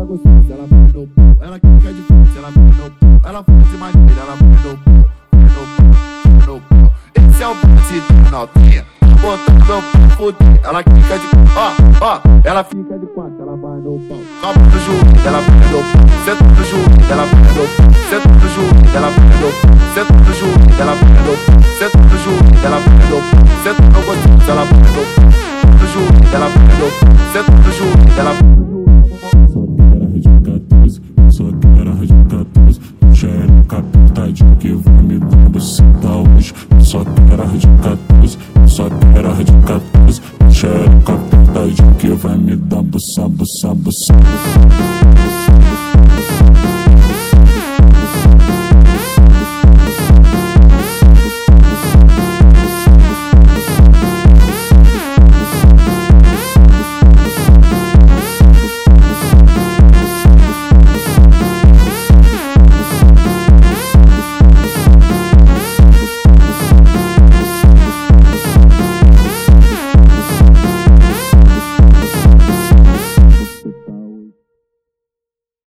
gostosa, ela vai no pau. Ela quica de frente, ela vai no pau. Ela faz de maneira, ela vai no pau. Vai no pau. Esse é o bote da novinha, botando meu pau fuder. Ela quica de ela fica de quatro, ela vai no pau. Calma no joelho, ela vai no pau. Senta no joelho, ela vai no pau. Senta no joelho, ela vai no pau. Senta no joelho, ela vai no pau. Senta no joelho, ela vai no pau. Senta no gostoso, ela vai no pau. No joelho, ela vai no pau. Senta no joelho, ela vai no pau. Só quero a rede 14, só quero